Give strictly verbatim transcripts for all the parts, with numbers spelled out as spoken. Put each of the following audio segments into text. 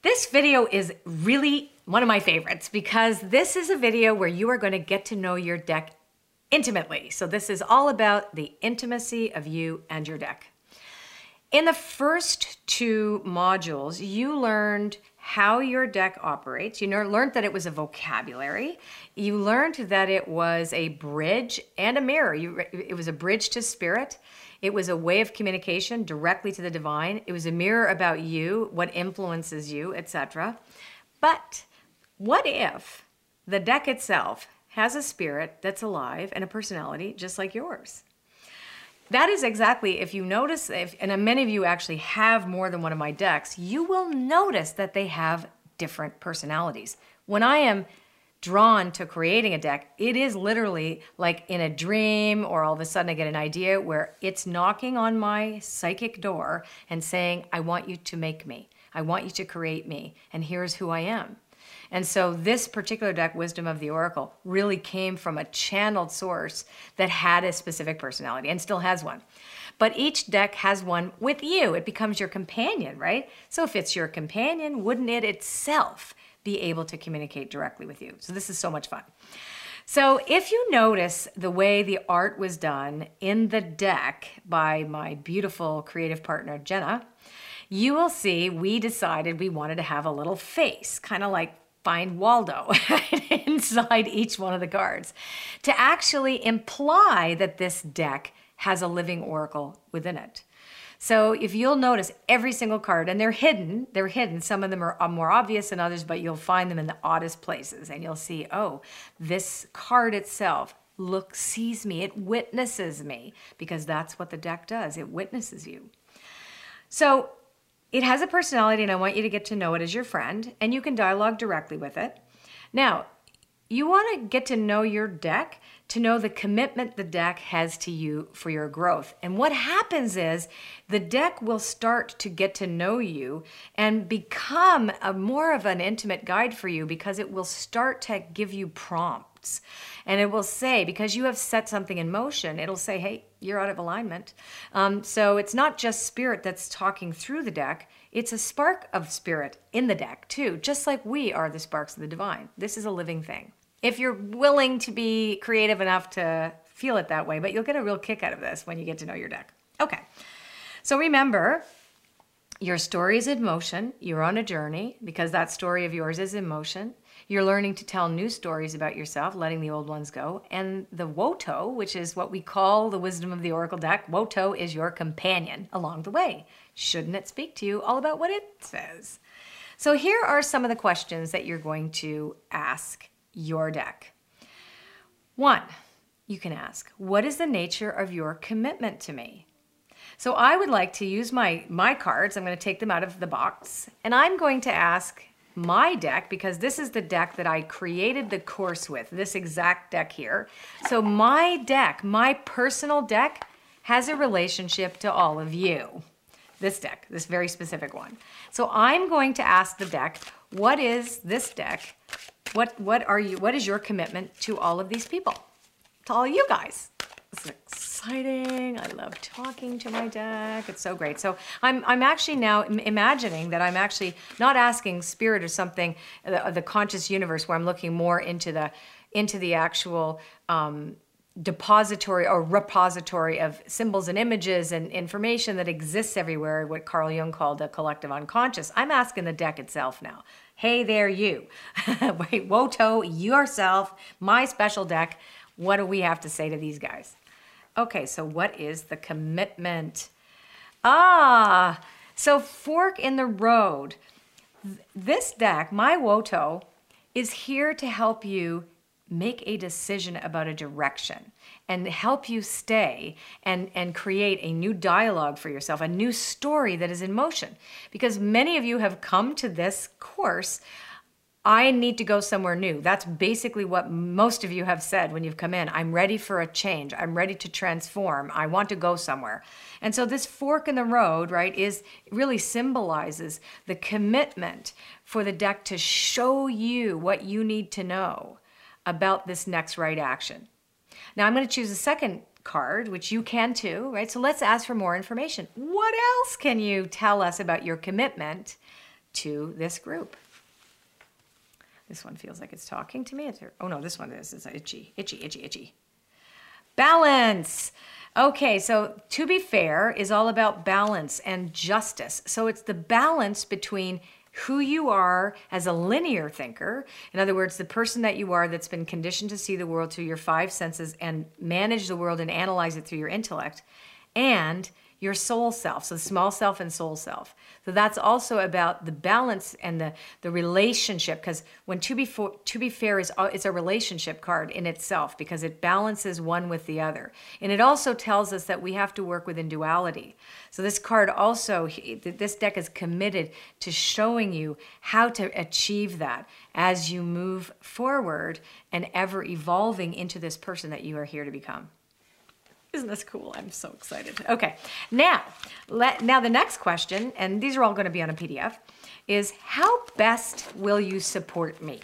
This video is really one of my favorites because this is a video where you are going to get to know your deck intimately. So this is all about the intimacy of you and your deck. In the first two modules, you learned how your deck operates. You learned that it was a vocabulary. You learned that it was a bridge and a mirror. You, it was a bridge to spirit. It was a way of communication directly to the divine. It was a mirror about you, what influences you, et cetera. But what if the deck itself has a spirit that's alive and a personality just like yours? That is exactly, if you notice, if, and many of you actually have more than one of my decks, you will notice that they have different personalities. When I am drawn to creating a deck, it is literally like in a dream, or all of a sudden I get an idea where it's knocking on my psychic door and saying, I want you to make me. I want you to create me, and here's who I am. And so this particular deck, Wisdom of the Oracle, really came from a channeled source that had a specific personality and still has one. But each deck has one with you. It becomes your companion, right? So if it's your companion, wouldn't it itself be able to communicate directly with you? So this is so much fun. So if you notice the way the art was done in the deck by my beautiful creative partner, Jenna, you will see we decided we wanted to have a little face, kind of like Find Waldo inside each one of the cards, to actually imply that this deck has a living oracle within it. So if you'll notice every single card, and they're hidden, they're hidden, some of them are more obvious than others, but you'll find them in the oddest places, and you'll see, oh, this card itself looks, sees me, it witnesses me, because that's what the deck does, it witnesses you. So it has a personality, and I want you to get to know it as your friend, and you can dialogue directly with it. Now, you want to get to know your deck to know the commitment the deck has to you for your growth. And what happens is the deck will start to get to know you and become a more of an intimate guide for you, because it will start to give you prompts. And it will say, because you have set something in motion, it'll say, hey, you're out of alignment. Um, so it's not just spirit that's talking through the deck, it's a spark of spirit in the deck too, just like we are the sparks of the divine. This is a living thing. If you're willing to be creative enough to feel it that way, but you'll get a real kick out of this when you get to know your deck. Okay, so remember, your story is in motion. You're on a journey because that story of yours is in motion. You're learning to tell new stories about yourself, letting the old ones go. And the Woto, which is what we call the Wisdom of the Oracle deck, Woto is your companion along the way. Shouldn't it speak to you all about what it says? So here are some of the questions that you're going to ask your deck. One, you can ask, what is the nature of your commitment to me? So I would like to use my, my cards. I'm going to take them out of the box, and I'm going to ask my deck, because this is the deck that I created the course with, this exact deck here. So my deck, my personal deck, has a relationship to all of you. This deck, this very specific one. So I'm going to ask the deck, what is this deck? What, what are you, what is your commitment to all of these people? To all you guys. This is exciting. I love talking to my deck. It's so great. So I'm, I'm actually now imagining that I'm actually not asking spirit or something, the, the conscious universe, where I'm looking more into the, into the actual um, depository or repository of symbols and images and information that exists everywhere, what Carl Jung called the collective unconscious. I'm asking the deck itself now. Hey there, you. Wait, Woto, yourself, my special deck. What do we have to say to these guys? Okay, so what is the commitment? Ah, so fork in the road. This deck, my Woto, is here to help you make a decision about a direction and help you stay and, and create a new dialogue for yourself, a new story that is in motion. Because many of you have come to this course, I need to go somewhere new. That's basically what most of you have said when you've come in. I'm ready for a change. I'm ready to transform. I want to go somewhere. And so this fork in the road, right, is really symbolizes the commitment for the deck to show you what you need to know about this next right action. Now I'm going to choose a second card, which you can too, right? So let's ask for more information. What else can you tell us about your commitment to this group. This one feels like it's talking to me. It's, oh no, this one is, is itchy, itchy, itchy, itchy. Balance. Okay, so to be fair is all about balance and justice. So it's the balance between who you are as a linear thinker, in other words, the person that you are that's been conditioned to see the world through your five senses and manage the world and analyze it through your intellect, and your soul self, so small self and soul self. So that's also about the balance and the, the relationship, because when to be, for, to be fair is it's a relationship card in itself because it balances one with the other. And it also tells us that we have to work within duality. So this card also, this deck is committed to showing you how to achieve that as you move forward and ever evolving into this person that you are here to become. Isn't this cool? I'm so excited. Okay, now, let, now the next question, and these are all going to be on a P D F, is how best will you support me?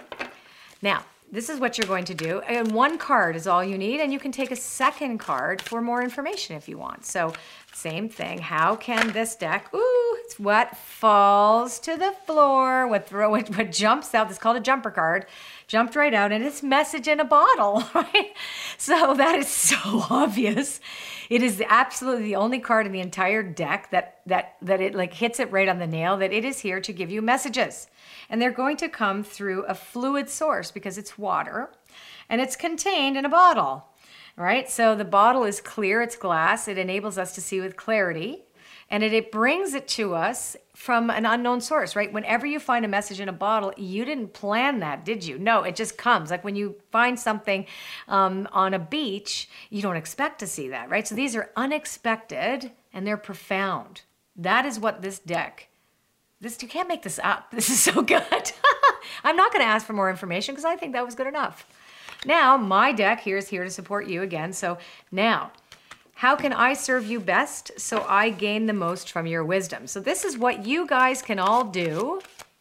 Now, this is what you're going to do. And one card is all you need, and you can take a second card for more information if you want. So same thing. How can this deck, ooh, it's what falls to the floor, what, throw, what, what jumps out, it's called a jumper card, jumped right out, and it's message in a bottle, right? So that is so obvious. It is absolutely the only card in the entire deck that, that, that it like hits it right on the nail, that it is here to give you messages. And they're going to come through a fluid source because it's water and it's contained in a bottle, right? So the bottle is clear, it's glass. It enables us to see with clarity, and it, it brings it to us from an unknown source, right? Whenever you find a message in a bottle, you didn't plan that, did you? No, it just comes. Like when you find something um, on a beach, you don't expect to see that, right? So these are unexpected and they're profound. That is what this deck, this, you can't make this up. This is so good. I'm not going to ask for more information because I think that was good enough. Now, my deck here is here to support you again. So now, how can I serve you best so I gain the most from your wisdom? So this is what you guys can all do.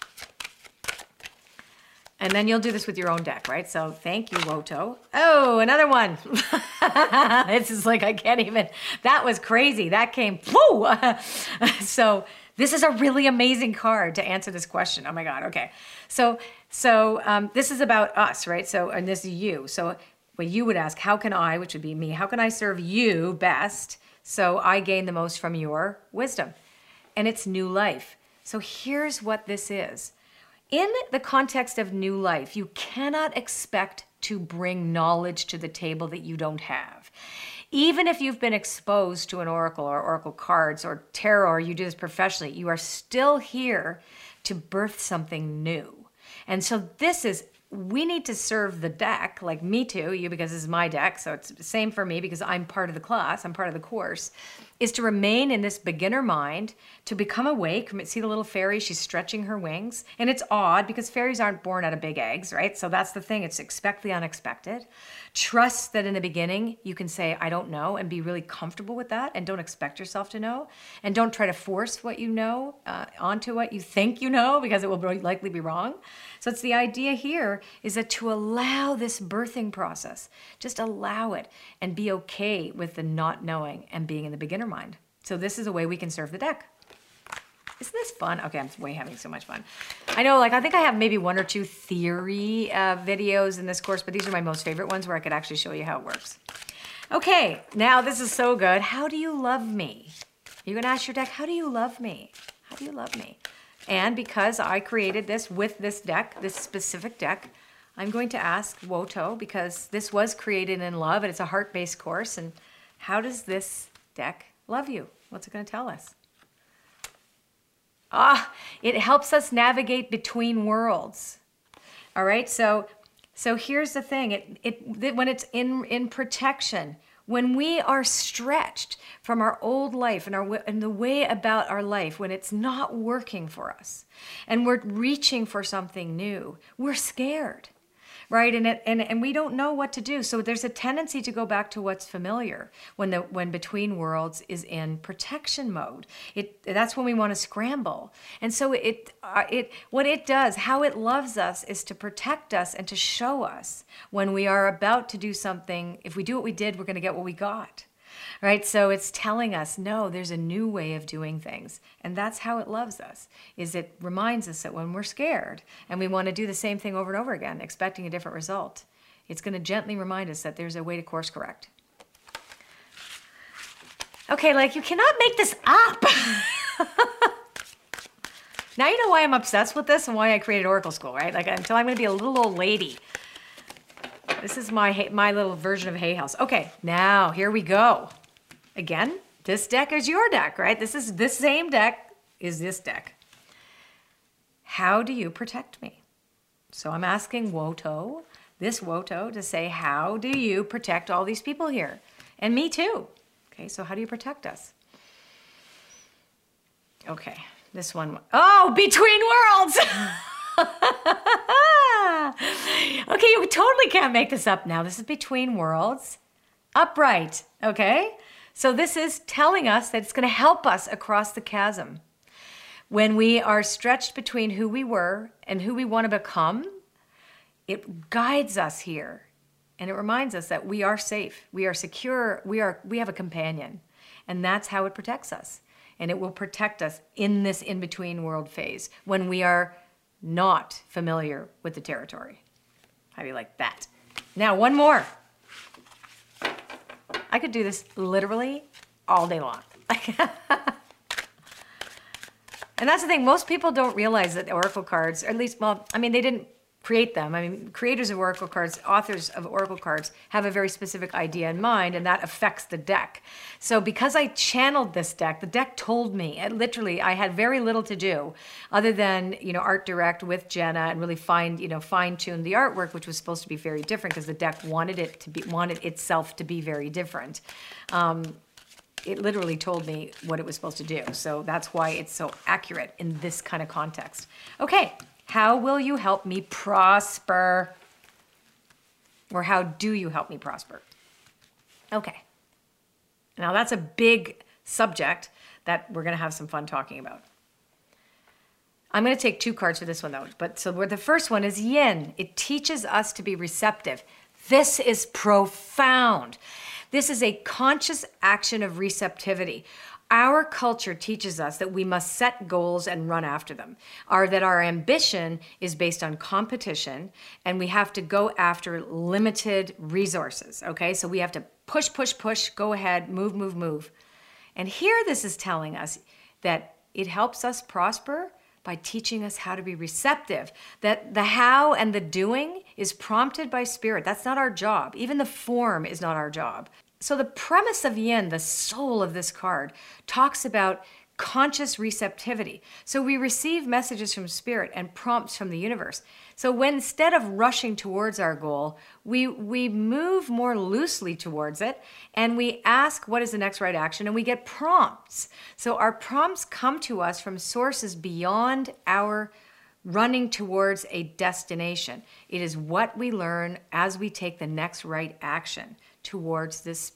And then you'll do this with your own deck, right? So thank you, Woto. Oh, another one. This is like, I can't even, that was crazy. That came, whoo! So this is a really amazing card to answer this question. Oh my God, okay. So, so um, this is about us, right? So, and this is you. So what you would ask, how can I, which would be me, how can I serve you best so I gain the most from your wisdom? And it's new life. So here's what this is. In the context of new life, you cannot expect to bring knowledge to the table that you don't have. Even if you've been exposed to an oracle or oracle cards or tarot, or you do this professionally, you are still here to birth something new. And so this is, we need to serve the deck, like me too, you, because this is my deck, so it's the same for me because I'm part of the class, I'm part of the course, is to remain in this beginner mind, to become awake. See the little fairy, she's stretching her wings. And it's odd because fairies aren't born out of big eggs, right? So that's the thing, it's expect the unexpected. Trust that in the beginning, you can say, I don't know, and be really comfortable with that, and don't expect yourself to know. And don't try to force what you know uh, onto what you think you know, because it will likely be wrong. So it's the idea here is that to allow this birthing process, just allow it and be okay with the not knowing and being in the beginner mind. So this is a way we can serve the deck. Isn't this fun? Okay, I'm way having so much fun. I know, like, I think I have maybe one or two theory uh, videos in this course, but these are my most favorite ones where I could actually show you how it works. Okay, now this is so good. How do you love me? You're gonna ask your deck, how do you love me? How do you love me? And because I created this with this deck, this specific deck, I'm going to ask Woto, because this was created in love and it's a heart-based course, and how does this deck love you? What's it gonna tell us? Ah, it helps us navigate between worlds. All right, so so here's the thing. It, it, when it's in, in protection, when we are stretched from our old life and, our, and the way about our life, when it's not working for us and we're reaching for something new, we're scared. Right, and, it, and and we don't know what to do. So there's a tendency to go back to what's familiar when the when between worlds is in protection mode. It that's when we want to scramble. And so it uh, it what it does, how it loves us, is to protect us and to show us when we are about to do something. If we do what we did, we're going to get what we got. right? So it's telling us, no, there's a new way of doing things. And that's how it loves us, is it reminds us that when we're scared and we want to do the same thing over and over again, expecting a different result, it's going to gently remind us that there's a way to course correct. Okay, like, you cannot make this up. Now you know why I'm obsessed with this and why I created Oracle School, right? Like, until I'm going to be a little old lady. This is my my little version of Hay House. Okay, now here we go. Again, this deck is your deck, right? This is this same deck is this deck. How do you protect me? So I'm asking Woto, this Woto, to say, how do you protect all these people here? And me too. Okay, so how do you protect us? Okay, this one. Oh, Between Worlds! Okay, you totally can't make this up now. This is Between Worlds. Upright, okay? So this is telling us that it's going to help us across the chasm. When we are stretched between who we were and who we want to become, it guides us here. And it reminds us that we are safe, we are secure, we are we have a companion. And that's how it protects us. And it will protect us in this in-between world phase when we are not familiar with the territory. How do you like that? Now, one more. I could do this literally all day long. And that's the thing, most people don't realize that Oracle cards, or at least, well, I mean, they didn't create them. I mean, creators of Oracle cards, authors of Oracle cards have a very specific idea in mind, and that affects the deck. So because I channeled this deck, the deck told me, and literally I had very little to do other than, you know, art direct with Jenna and really find, you know, fine tune the artwork, which was supposed to be very different because the deck wanted it to be, wanted itself to be very different. Um, it literally told me what it was supposed to do. So that's why it's so accurate in this kind of context. Okay. How will you help me prosper? Or how do you help me prosper? Okay. Now that's a big subject that we're going to have some fun talking about. I'm going to take two cards for this one though. But so where the first one is Yin. It teaches us to be receptive. This is profound. This is a conscious action of receptivity. Our culture teaches us that we must set goals and run after them, or that our ambition is based on competition and we have to go after limited resources, okay? So we have to push, push, push, go ahead, move, move, move. And here this is telling us that it helps us prosper by teaching us how to be receptive, that the how and the doing is prompted by spirit. That's not our job. Even the form is not our job. So the premise of Yin, the soul of this card, talks about conscious receptivity. So we receive messages from spirit and prompts from the universe. So when instead of rushing towards our goal, we, we move more loosely towards it and we ask what is the next right action and we get prompts. So our prompts come to us from sources beyond our running towards a destination. It is what we learn as we take the next right action towards this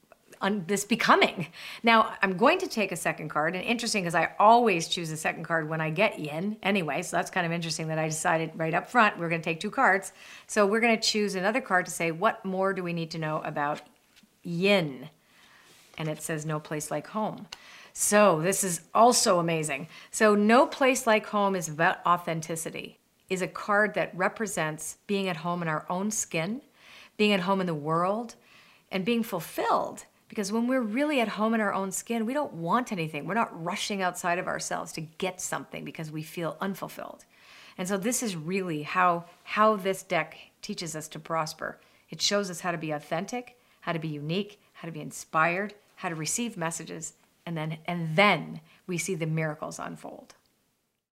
on this becoming. Now, I'm going to take a second card, and interesting because I always choose a second card when I get Yin anyway, so that's kind of interesting that I decided right up front we're going to take two cards. So we're going to choose another card to say, what more do we need to know about Yin? And it says, no place like home. So this is also amazing. So no place like home is about authenticity, is a card that represents being at home in our own skin, being at home in the world, and being fulfilled. Because when we're really at home in our own skin, we don't want anything. We're not rushing outside of ourselves to get something because we feel unfulfilled. And so this is really how, how this deck teaches us to prosper. It shows us how to be authentic, how to be unique, how to be inspired, how to receive messages, and then, and then we see the miracles unfold.